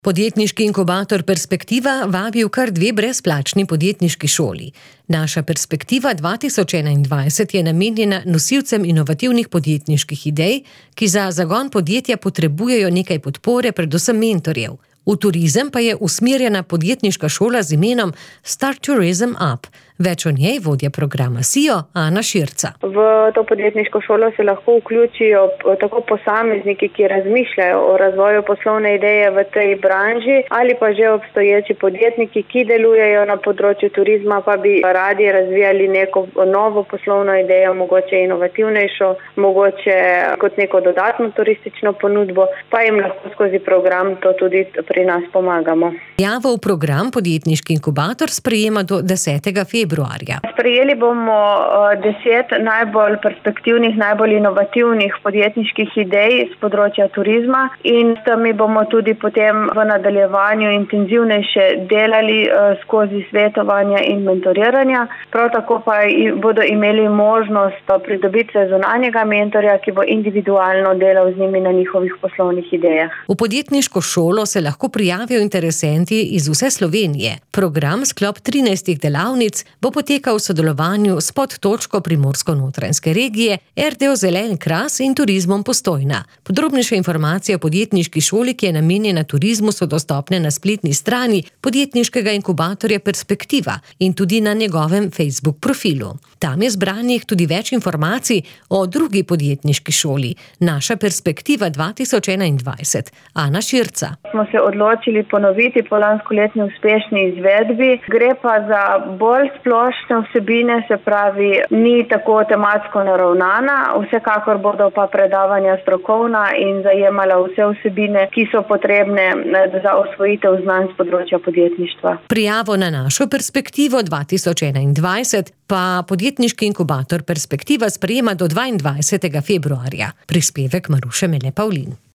Podjetniški inkubator Perspektiva vabi v kar 2 brezplačni podjetniški šoli. Naša Perspektiva 2021 je namenjena nosilcem inovativnih podjetniških idej, ki za zagon podjetja potrebujejo nekaj podpore, predvsem mentorjev. V turizem pa je usmerjena podjetniška šola z imenom Start Tourism Up. Več o njej vodja programa SIO Ana Širca. V to podjetniško šolo se lahko vključijo tako posamezniki, ki razmišljajo o razvoju poslovne ideje v tej branži, ali pa že obstoječi podjetniki, ki delujejo na področju turizma, pa bi radi razvijali neko novo poslovno idejo, mogoče inovativnejšo, mogoče kot neko dodatno turistično ponudbo, pa jim lahko skozi program to tudi pri nas pomagamo. Prijavo v program Podjetniški inkubator sprejema do 10. februarja. Sprejeli bomo 10 najbolj perspektivnih, najbolj inovativnih podjetniških idej z področja turizma in s temi bomo tudi potem v nadaljevanju intenzivnejše delali skozi svetovanja in mentoriranja. Prav tako pa bodo imeli možnost pridobitve zunanjega mentorja, ki bo individualno delal z njimi na njihovih poslovnih idejah. V podjetniško šolo se lahko prijavijo interesenti iz vse Slovenije. Program sklop 13 delavnic bo potekal v sodelovanju s podtočko Primorsko-Notranjske regije, RTO Zeleni Kras in Turizmom Postojna. Podrobnejše informacije o podjetniški šoli, ki je namenjena turizmu, so dostopne na spletni strani podjetniškega inkubatorja Perspektiva in tudi na njegovem Facebook profilu. Tam je zbranih tudi več informacij o drugi podjetniški šoli, Naša Perspektiva 2021. Ana Širca. Smo se odločili ponoviti po lanskoletni uspešni izvedbi. Gre pa za bolj splošne vsebine, se pravi, ni tako tematsko naravnana, vsekakor bodo pa predavanja strokovna in zajemala vse vsebine, ki so potrebne za osvojitev znanj z področja podjetništva. Prijavo na Našo Perspektivo 2021 pa podjetniški inkubator Perspektiva sprejema do 22. februarja. Prispevek Maruše Mele Pavlin.